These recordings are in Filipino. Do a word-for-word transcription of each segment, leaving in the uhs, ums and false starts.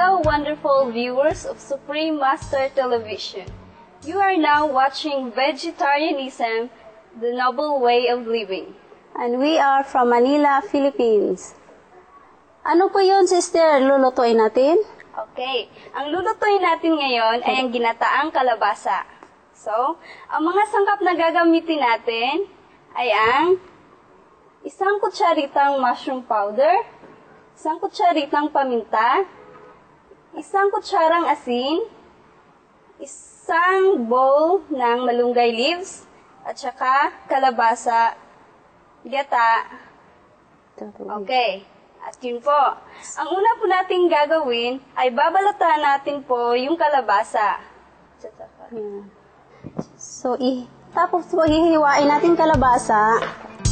Hello, wonderful viewers of Supreme Master Television. You are now watching Vegetarianism, the Noble Way of Living. And we are from Manila, Philippines. Ano po yun, sister? Lulutuin natin? Okay, ang lulutuin natin ngayon ay ang ginataang kalabasa. So, ang mga sangkap na gagamitin natin ay ang isang kutsaritang mushroom powder, isang kutsaritang paminta, isang kutsarang asin, isang bowl ng malunggay leaves, at saka kalabasa, gata. Okay. At yun po. Ang una po nating gagawin ay babalatan natin po yung kalabasa. Yeah. So, i tapos po hihiwain natin kalabasa.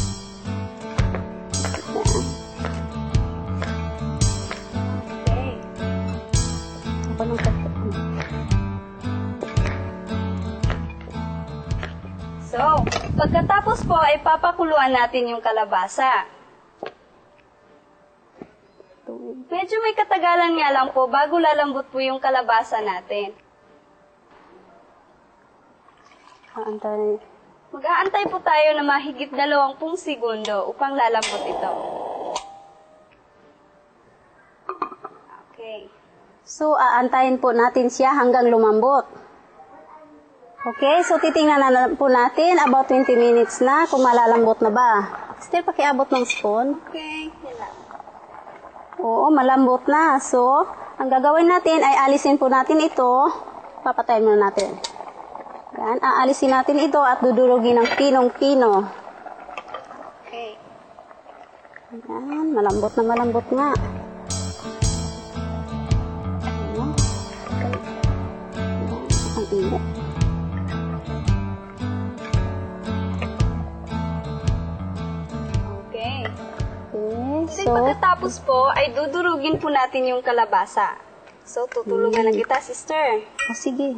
Okay. Ako nang kapit. So, pagkatapos po ay papakuluan natin yung kalabasa. Medyo may katagalan nga lang po bago lalambot po yung kalabasa natin. Aantay. Mag-aantay po tayo na mahigit dalawampung segundo upang lalambot ito. Okay. So, aantayin po natin siya hanggang lumambot. Okay, so titingnan na po natin about twenty minutes na kung malalambot na ba. Still, pakiabot ng spoon. Okay. Oo, malambot na. So, ang gagawin natin ay alisin po natin ito. Papatayin muna natin. Yan, aalisin natin ito at dudurugin ng pinong-pino. Okay. Yan, malambot na malambot nga. Ayan. Ang init. Okay. Okay, So, so, pagkatapos po, ay dudurugin po natin yung kalabasa. So, tutulungan na kita, sister. oh, sige.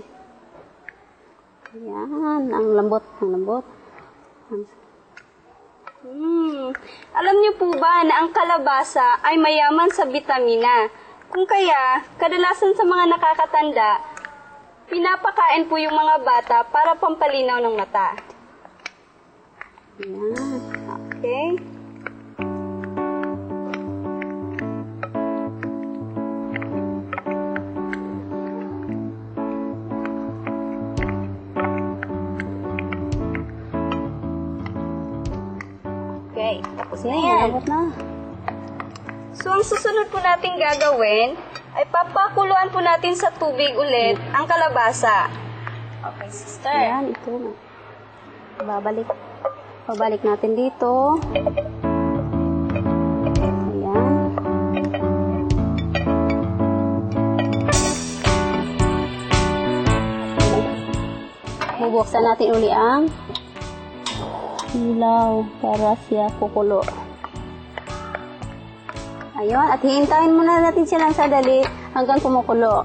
Yan, ang lambot, ang lambot. Hmm. Alam niyo po ba na ang kalabasa ay mayaman sa bitamina? Kung kaya, kadalasan sa mga nakakatanda, pinapakain po yung mga bata para pampalinaw ng mata. Yan. Okay? Okay, tapos na Yan, yan. malambot na. So, ang susunod po natin gagawin ay papakuluan po natin sa tubig ulit ang kalabasa. Okay, sister. Yan, ito na. Babalik. Babalik natin dito. Ayan. Bubuksan natin uli ang ilaw para siya kukulo. Ayun, at hihintayin muna natin siya lang sadali hanggang kumukulo.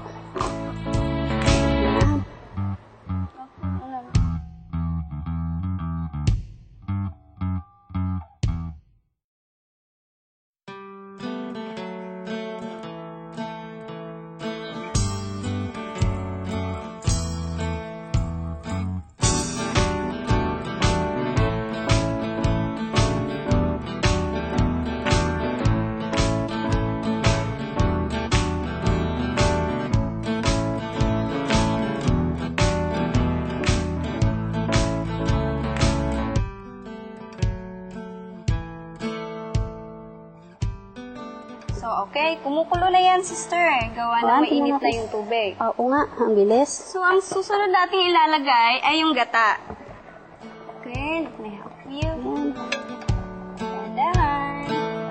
Ayan. So, okay. Kumukulo na yan, sister. Gawa na Ah, mainit tingnan na natin. yung tubig. Oo nga, ang bilis. So, ang susunod nating ilalagay ay yung gata. Okay, let me help you. Ayan. Dahan.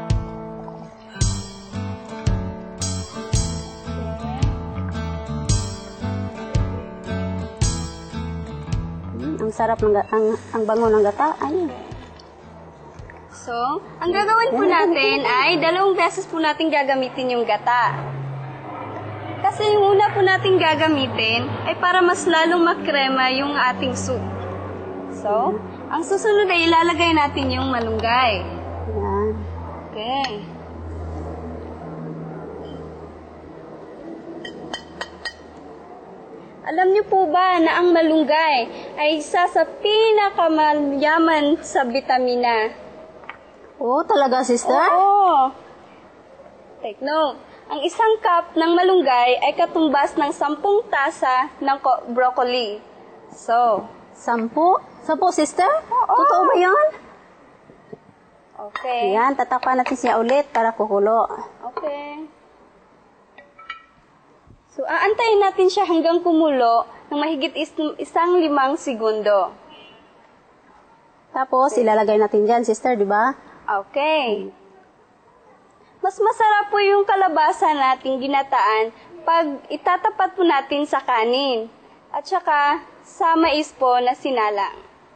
Hmm, ang sarap ng ga- ang, ang bango ng gata. Ayun. So, ang gagawin po natin ay dalawang beses po natin gagamitin yung gata. Kasi yung una po natin gagamitin ay para mas lalong makrema yung ating soup. So, ang susunod ay ilalagay natin yung malunggay. Yan. Okay. Alam niyo po ba na ang malunggay ay isa sa pinakamayaman sa bitamina? Oo, talaga, sister? Oo. Take note. Ang isang cup ng malunggay ay katumbas ng sampung tasa ng ko- broccoli. So, Sampu? Sampu, sister? Oo. Totoo ba yun? okay. Yan, tatakpan natin siya ulit para kukulo. Okay. So, aantayin natin siya hanggang kumulo ng mahigit is- isang limang segundo. Tapos, ilalagay natin dyan, sister, di ba? Okay. Mas masarap po yung kalabasa nating ginataan pag itatapat po natin sa kanin. At saka sa mais po na sinalang.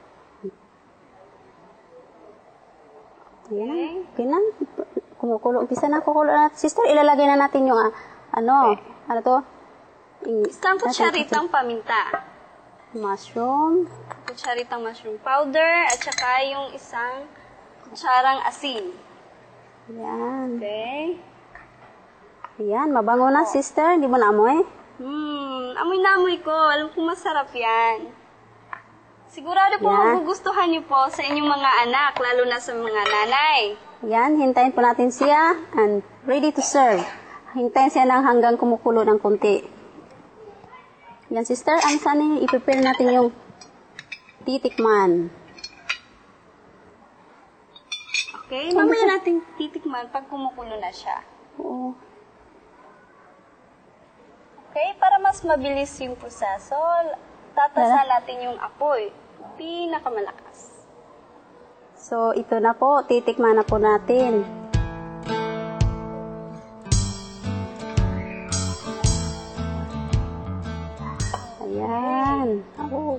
Yan. Okay na. Kumukulo. Umpisa na kukulo na. Sister, ilalagay na natin yung, ah, ano, ano to? Yung- Isang kutsaritang paminta. Mushroom. Kutsaritang mushroom powder. At saka yung isang kutsarang asin. Yan. Okay. Yan, mabango na, sister. Hindi mo na amoy? Hmm, amoy na amoy ko. Alam ko masarap yan. Sigurado po Yeah. magugustuhan niyo po sa inyong mga anak, lalo na sa mga nanay. Yan, hintayin po natin siya. And ready to serve. Hintayin siya ng hanggang kumukulo ng kunti. Yan, sister. Ang sana i-prepare natin yung titikman. Okay? Mamaya natin titikman pag kumukulo na siya. Oo. Okay? Para mas mabilis yung proseso, tatasan natin yung apoy. Pinakamalakas. So, ito na po. Titikman na po natin. Ayan. Oh.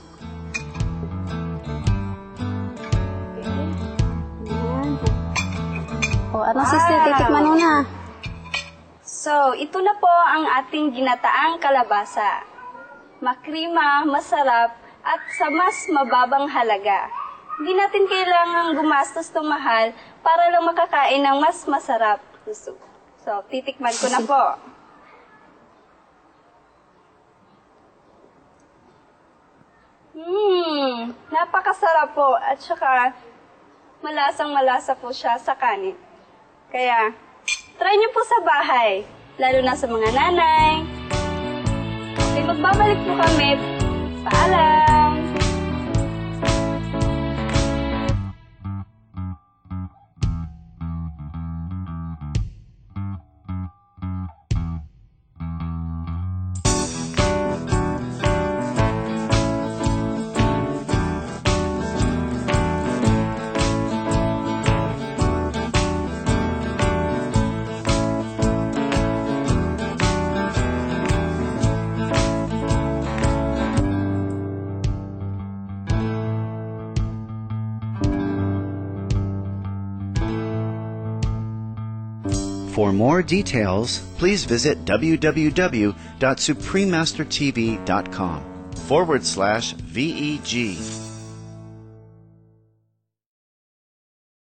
Ayan. O, ano, sister? Titikman mo na. So, ito na po ang ating ginataang kalabasa. Makrima, masarap, at sa mas mababang halaga. Hindi natin kailangang gumastos ng mahal para lang makakain ng mas masarap na soup. So, titikman ko na po. Mmm, napakasarap po. At saka, malasang malasa po siya sa kanin. Kaya, try niyo po sa bahay, lalo na sa mga nanay. Okay, magbabalik po kami. Paalam! For more details, please visit www.suprememastertv.com forward slash VEG.